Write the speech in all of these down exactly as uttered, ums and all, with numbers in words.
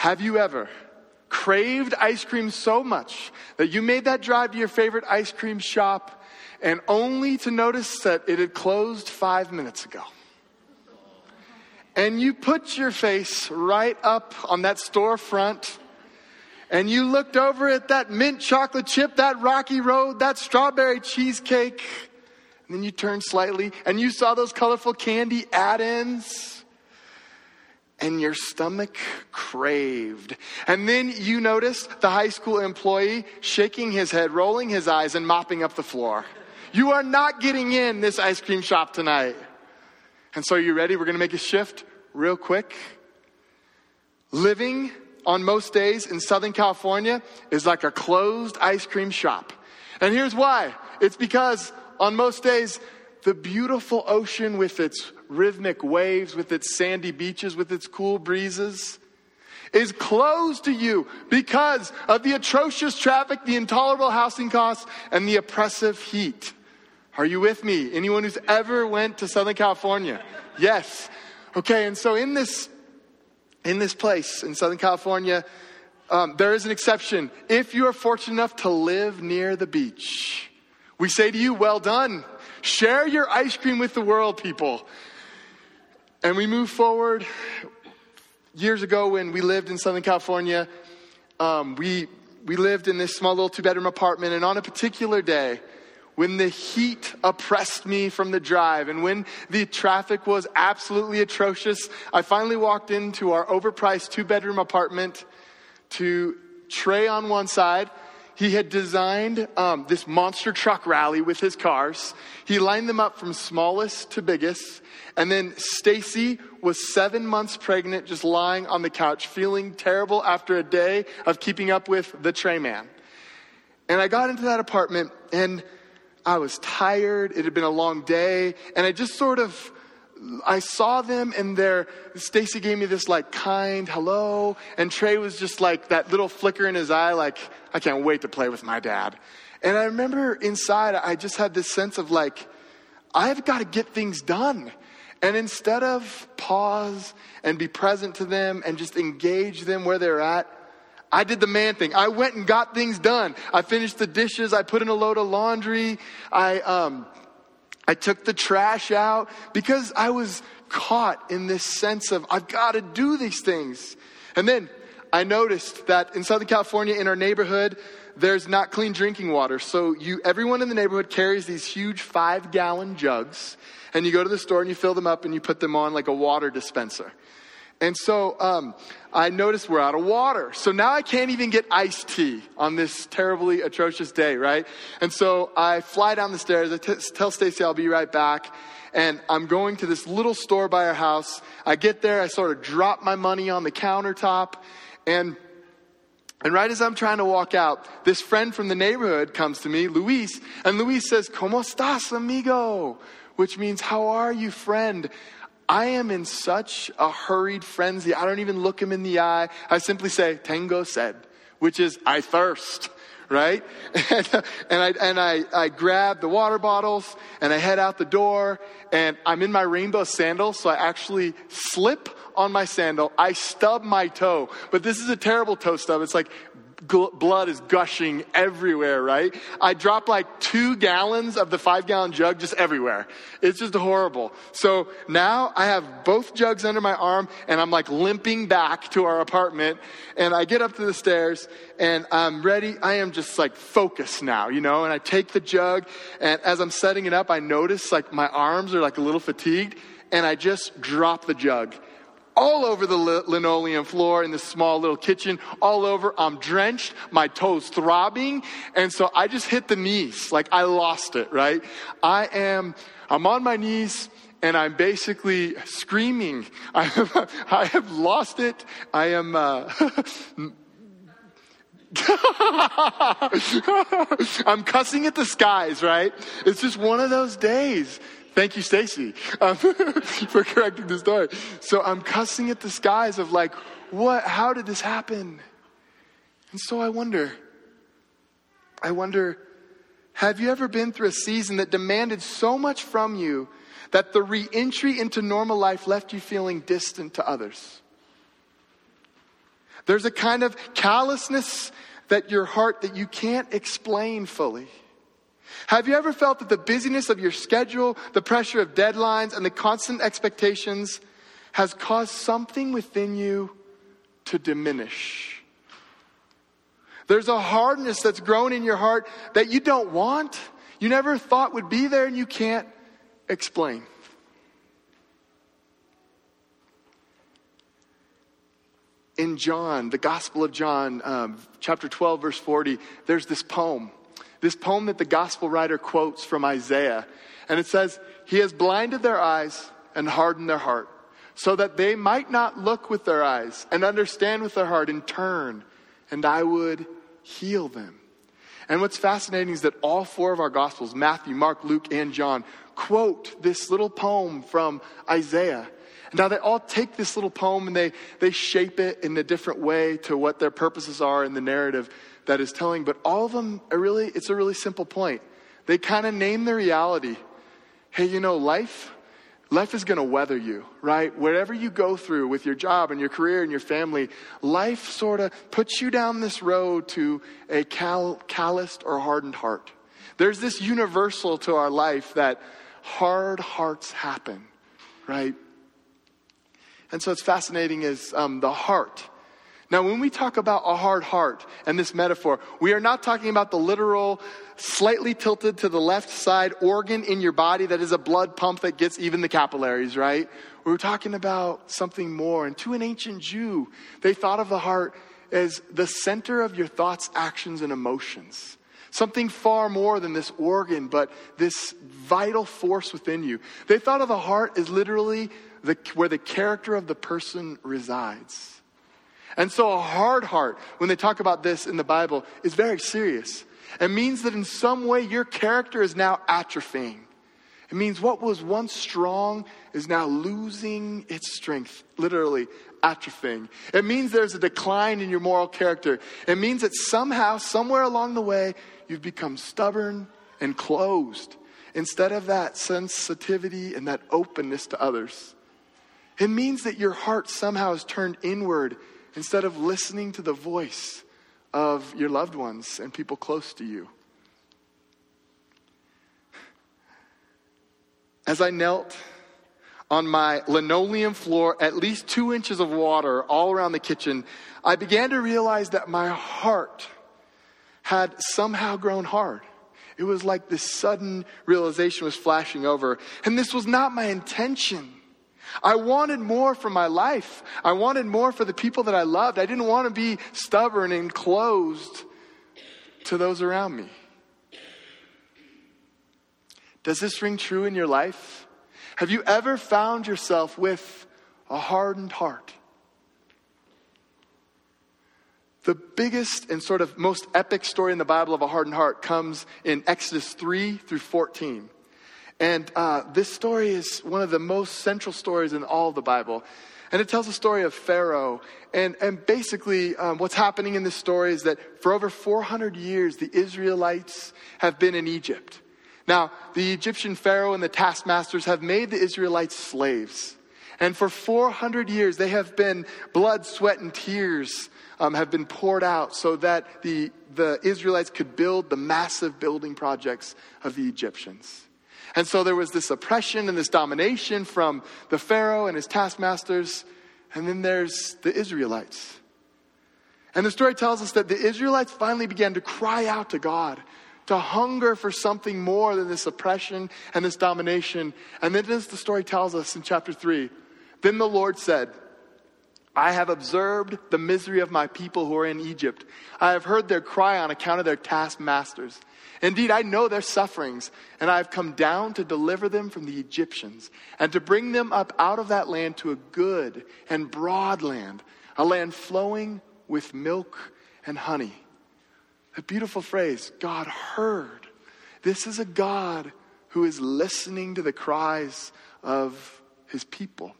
Have you ever craved ice cream so much that you made that drive to your favorite ice cream shop and only to notice that it had closed five minutes ago? And you put your face right up on that storefront and you looked over at that mint chocolate chip, that Rocky Road, that strawberry cheesecake. And then you turned slightly and you saw those colorful candy add-ins. And your stomach craved. And then you noticed the high school employee shaking his head, rolling his eyes, and mopping up the floor. You are not getting in this ice cream shop tonight. And so you ready? We're going to make a shift real quick. Living on most days in Southern California is like a closed ice cream shop. And here's why. It's because on most days, the beautiful ocean with its rhythmic waves, with its sandy beaches, with its cool breezes, is closed to you because of the atrocious traffic, the intolerable housing costs, and the oppressive heat. Are you with me? Anyone who's ever went to Southern California? Yes. Okay, and so in this in this place in Southern California, um, there is an exception. If you are fortunate enough to live near the beach, we say to you, well done. Share your ice cream with the world, people. And we move forward. Years ago when we lived in Southern California, um, we we lived in this small little two-bedroom apartment. And on a particular day, when the heat oppressed me from the drive and when the traffic was absolutely atrocious, I finally walked into our overpriced two-bedroom apartment to Trey on one side. He had designed um, this monster truck rally with his cars. He lined them up from smallest to biggest. And then Stacy was seven months pregnant, just lying on the couch, feeling terrible after a day of keeping up with the Trey man. And I got into that apartment and I was tired. It had been a long day. And I just sort of, I saw them and their, Stacy gave me this like kind hello. And Trey was just like that little flicker in his eye, like, I can't wait to play with my dad. And I remember inside, I just had this sense of like, I've got to get things done. And instead of pause and be present to them and just engage them where they're at, I did the man thing. I went and got things done. I finished the dishes. I put in a load of laundry. I, um, I took the trash out because I was caught in this sense of I've got to do these things. And then I noticed that in Southern California, in our neighborhood, there's not clean drinking water. So you, everyone in the neighborhood carries these huge five gallon jugs and you go to the store and you fill them up and you put them on like a water dispenser. And so um, I noticed we're out of water. So now I can't even get iced tea on this terribly atrocious day, right? And so I fly down the stairs. I t- tell Stacy I'll be right back. And I'm going to this little store by our house. I get there. I sort of drop my money on the countertop. And and right as I'm trying to walk out, this friend from the neighborhood comes to me, Luis. And Luis says, ¿Cómo estás, amigo? Which means, how are you, friend? I am in such a hurried frenzy. I don't even look him in the eye. I simply say, tengo sed, which is I thirst, right? And, and I and I, I grab the water bottles and I head out the door and I'm in my rainbow sandals. So I actually slip on my sandal. I stub my toe, but this is a terrible toe stub. It's like gl- blood is gushing everywhere, right? I drop like two gallons of the five gallon jug just everywhere. It's just horrible. So now I have both jugs under my arm and I'm like limping back to our apartment and I get up to the stairs and I'm ready. I am just like focused now, you know, and I take the jug and as I'm setting it up, I notice like my arms are like a little fatigued and I just drop the jug. All over the linoleum floor in this small little kitchen, all over. I'm drenched, my toes throbbing. And so I just hit the knees, like I lost it, right? I am, I'm on my knees and I'm basically screaming. I have, I have lost it. I am, uh, I'm cussing at the skies, right? It's just one of those days. Thank you, Stacy, um, for correcting the story. So I'm cussing at the skies of like, what, how did this happen? And so I wonder, I wonder, have you ever been through a season that demanded so much from you that the re-entry into normal life left you feeling distant to others? There's a kind of callousness that your heart that you can't explain fully. Have you ever felt that the busyness of your schedule, the pressure of deadlines, and the constant expectations has caused something within you to diminish? There's a hardness that's grown in your heart that you don't want, you never thought would be there, and you can't explain. In John, the Gospel of John, um, chapter twelve, verse forty, there's this poem. This poem that the gospel writer quotes from Isaiah. And it says, "He has blinded their eyes and hardened their heart, so that they might not look with their eyes and understand with their heart and turn, and I would heal them." And what's fascinating is that all four of our gospels, Matthew, Mark, Luke, and John, quote this little poem from Isaiah. And now they all take this little poem and they, they shape it in a different way to what their purposes are in the narrative that is telling. But all of them are really, it's a really simple point. They kind of name the reality. Hey, you know, life, life is going to weather you, right? Whatever you go through with your job and your career and your family, life sort of puts you down this road to a cal- calloused or hardened heart. There's this universal to our life that hard hearts happen, right? And so it's fascinating is um, the heart. Now, when we talk about a hard heart and this metaphor, we are not talking about the literal, slightly tilted to the left side organ in your body that is a blood pump that gets even the capillaries, right? We're talking about something more. And to an ancient Jew, they thought of the heart as the center of your thoughts, actions, and emotions. Something far more than this organ, but this vital force within you. They thought of the heart as literally the, where the character of the person resides. And so a hard heart, when they talk about this in the Bible, is very serious. It means that in some way your character is now atrophying. It means what was once strong is now losing its strength, literally atrophying. It means there's a decline in your moral character. It means that somehow, somewhere along the way, you've become stubborn and closed instead of that sensitivity and that openness to others. It means that your heart somehow is turned inward instead of listening to the voice of your loved ones and people close to you. As I knelt on my linoleum floor, at least two inches of water all around the kitchen, I began to realize that my heart had somehow grown hard. It was like this sudden realization was flashing over. And this was not my intention. I wanted more for my life. I wanted more for the people that I loved. I didn't want to be stubborn and closed to those around me. Does this ring true in your life? Have you ever found yourself with a hardened heart? The biggest and sort of most epic story in the Bible of a hardened heart comes in Exodus three through fourteen. And uh, this story is one of the most central stories in all of the Bible. And it tells the story of Pharaoh. And, and basically um, what's happening in this story is that for over four hundred years, the Israelites have been in Egypt. Now, the Egyptian Pharaoh and the taskmasters have made the Israelites slaves. And for four hundred years, they have been blood, sweat, and tears um, have been poured out so that the, the Israelites could build the massive building projects of the Egyptians. And so there was this oppression and this domination from the Pharaoh and his taskmasters. And then there's the Israelites. And the story tells us that the Israelites finally began to cry out to God, to hunger for something more than this oppression and this domination. And then as the story tells us in chapter three, then the Lord said, I have observed the misery of my people who are in Egypt. I have heard their cry on account of their taskmasters. Indeed, I know their sufferings, and I have come down to deliver them from the Egyptians and to bring them up out of that land to a good and broad land, a land flowing with milk and honey. A beautiful phrase, God heard. This is a God who is listening to the cries of his people.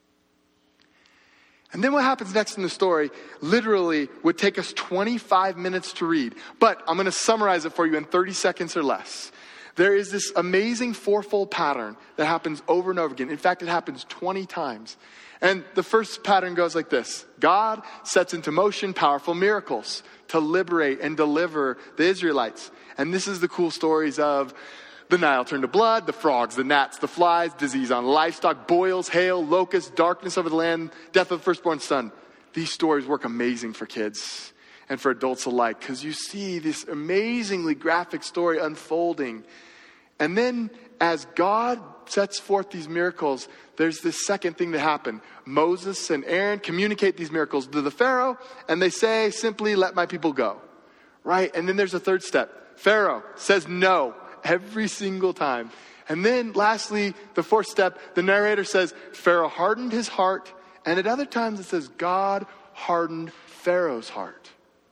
And then what happens next in the story literally would take us twenty-five minutes to read. But I'm going to summarize it for you in thirty seconds or less. There is this amazing fourfold pattern that happens over and over again. In fact, it happens twenty times. And the first pattern goes like this. God sets into motion powerful miracles to liberate and deliver the Israelites. And this is the cool stories of the Nile turned to blood, the frogs, the gnats, the flies, disease on livestock, boils, hail, locusts, darkness over the land, death of the firstborn son. These stories work amazing for kids and for adults alike, because you see this amazingly graphic story unfolding. And then as God sets forth these miracles, there's this second thing that happened. Moses and Aaron communicate these miracles to the Pharaoh, and they say simply, let my people go. Right? And then there's a third step. Pharaoh says no every single time. And then lastly, the fourth step, the narrator says, Pharaoh hardened his heart. And at other times it says, God hardened Pharaoh's heart.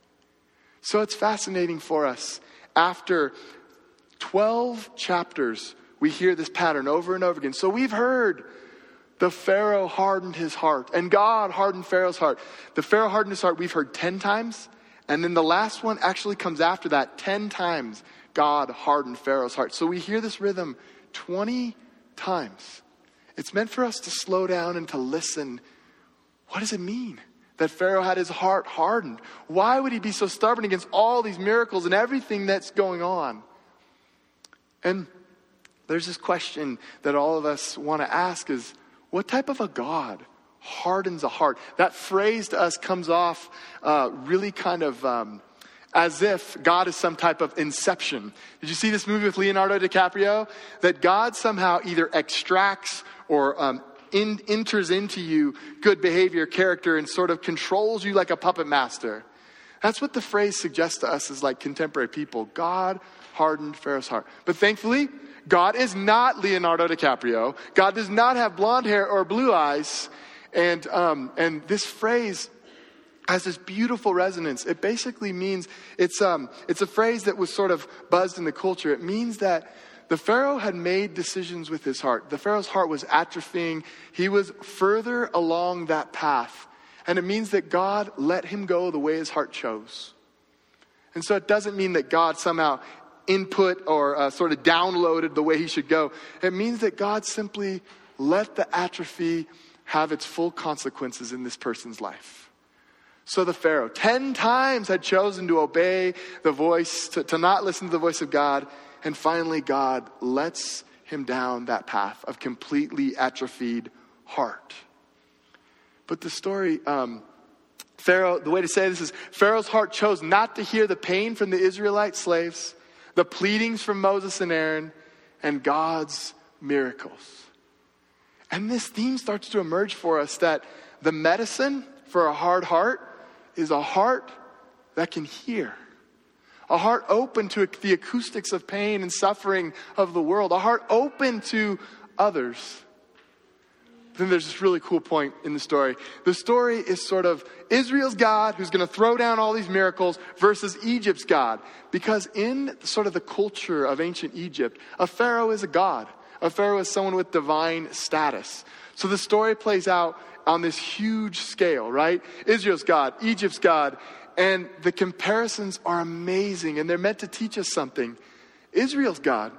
So it's fascinating for us. After twelve chapters, we hear this pattern over and over again. So we've heard the Pharaoh hardened his heart and God hardened Pharaoh's heart. The Pharaoh hardened his heart we've heard ten times. And then the last one actually comes after that. ten times God hardened Pharaoh's heart. So we hear this rhythm twenty times. It's meant for us to slow down and to listen. What does it mean that Pharaoh had his heart hardened? Why would he be so stubborn against all these miracles and everything that's going on? And there's this question that all of us want to ask is, what type of a God hardens a heart? That phrase to us comes off uh, really kind of um, as if God is some type of inception. Did you see this movie with Leonardo DiCaprio? That God somehow either extracts or um, in, enters into you good behavior, character, and sort of controls you like a puppet master. That's what the phrase suggests to us as like contemporary people. God hardened Pharaoh's heart. But thankfully, God is not Leonardo DiCaprio. God does not have blonde hair or blue eyes. And um, and this phrase has this beautiful resonance. It basically means, it's um it's a phrase that was sort of buzzed in the culture. It means that the Pharaoh had made decisions with his heart. The Pharaoh's heart was atrophying. He was further along that path. And it means that God let him go the way his heart chose. And so it doesn't mean that God somehow input or uh, sort of downloaded the way he should go. It means that God simply let the atrophy have its full consequences in this person's life. So the Pharaoh ten times had chosen to obey the voice, to, to not listen to the voice of God. And finally, God lets him down that path of completely atrophied heart. But the story, um, Pharaoh, the way to say this is, Pharaoh's heart chose not to hear the pain from the Israelite slaves, the pleadings from Moses and Aaron, and God's miracles. And this theme starts to emerge for us that the medicine for a hard heart is a heart that can hear. A heart open to the acoustics of pain and suffering of the world. A heart open to others. Then there's this really cool point in the story. The story is sort of Israel's God who's going to throw down all these miracles versus Egypt's God. Because in sort of the culture of ancient Egypt, a pharaoh is a god. A pharaoh is someone with divine status. So the story plays out on this huge scale, right? Israel's God, Egypt's God. And the comparisons are amazing, and they're meant to teach us something. Israel's God,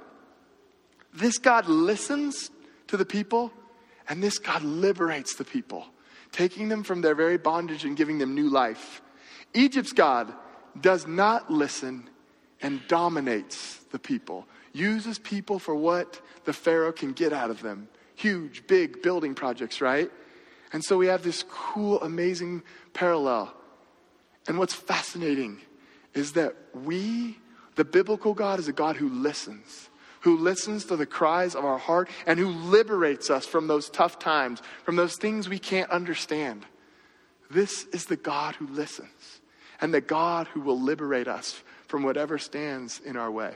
this God listens to the people, and this God liberates the people, taking them from their very bondage and giving them new life. Egypt's God does not listen and dominates the people, uses people for what the Pharaoh can get out of them. Huge, big building projects, right? And so we have this cool, amazing parallel. And what's fascinating is that we, the biblical God, is a God who listens, who listens to the cries of our heart and who liberates us from those tough times, from those things we can't understand. This is the God who listens and the God who will liberate us from whatever stands in our way.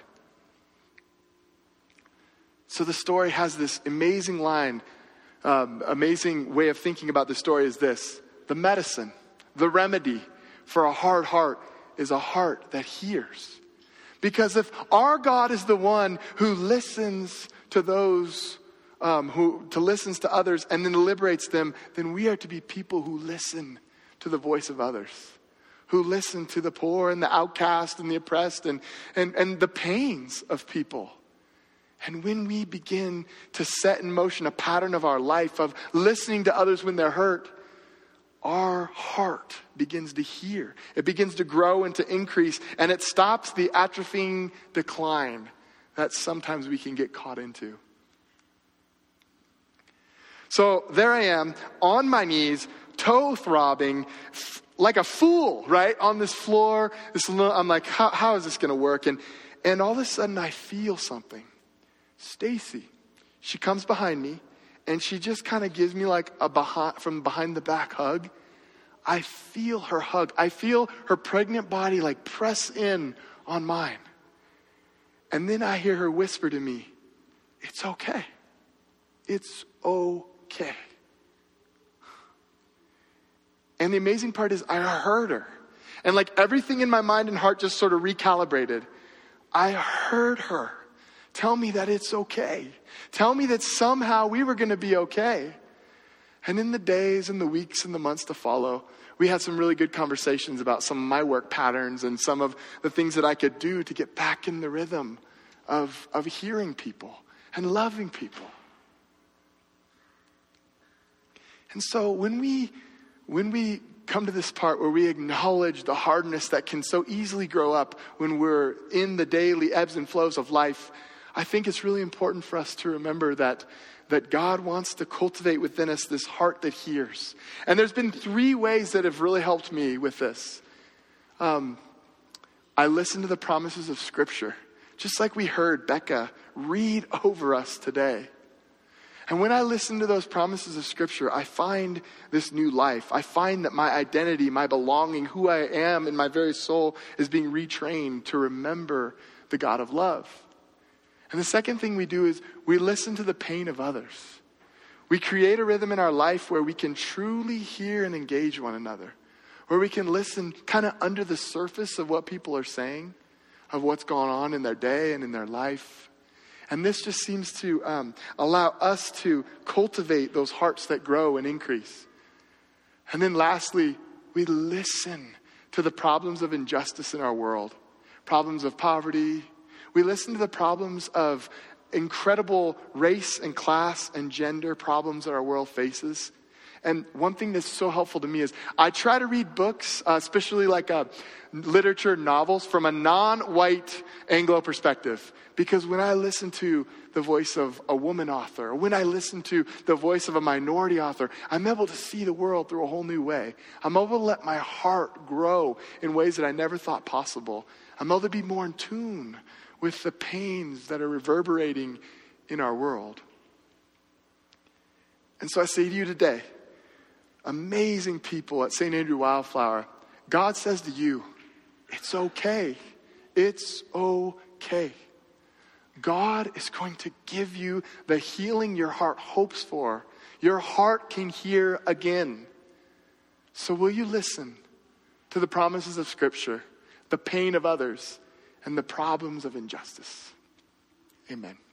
So the story has this amazing line, um, amazing way of thinking about the story is this: the medicine, the remedy for a hard heart is a heart that hears. Because if our God is the one who listens to those, um, who to listens to others and then liberates them, then we are to be people who listen to the voice of others, who listen to the poor and the outcast and the oppressed and, and, and the pains of people. And when we begin to set in motion a pattern of our life of listening to others when they're hurt, our heart begins to hear. It begins to grow and to increase, and it stops the atrophying decline that sometimes we can get caught into. So there I am on my knees, toe throbbing, f- like a fool, right? On this floor. This little, I'm like, how, how is this going to work? And, and all of a sudden I feel something. Stacy, she comes behind me and she just kind of gives me like a behind, from behind the back hug. I feel her hug. I feel her pregnant body like press in on mine. And then I hear her whisper to me, it's okay. It's okay. And the amazing part is I heard her. And like everything in my mind and heart just sort of recalibrated. I heard her tell me that it's okay. Tell me that somehow we were going to be okay. And in the days and the weeks and the months to follow, we had some really good conversations about some of my work patterns and some of the things that I could do to get back in the rhythm of, of hearing people and loving people. And so when we when we come to this part where we acknowledge the hardness that can so easily grow up when we're in the daily ebbs and flows of life, I think it's really important for us to remember that that God wants to cultivate within us this heart that hears. And there's been three ways that have really helped me with this. Um, I listen to the promises of Scripture, just like we heard Becca read over us today. And when I listen to those promises of Scripture, I find this new life. I find that my identity, my belonging, who I am in my very soul is being retrained to remember the God of love. And the second thing we do is we listen to the pain of others. We create a rhythm in our life where we can truly hear and engage one another, where we can listen kind of under the surface of what people are saying, of what's going on in their day and in their life. And this just seems to um, allow us to cultivate those hearts that grow and increase. And then lastly, we listen to the problems of injustice in our world, problems of poverty. We listen to the problems of incredible race and class and gender problems that our world faces. And one thing that's so helpful to me is I try to read books, uh, especially like uh, literature, novels, from a non-white Anglo perspective. Because when I listen to the voice of a woman author, or when I listen to the voice of a minority author, I'm able to see the world through a whole new way. I'm able to let my heart grow in ways that I never thought possible. I'm able to be more in tune with the pains that are reverberating in our world. And so I say to you today, amazing people at Saint Andrew Wildflower, God says to you, it's okay. It's okay. God is going to give you the healing your heart hopes for. Your heart can hear again. So will you listen to the promises of Scripture, the pain of others, and the problems of injustice? Amen.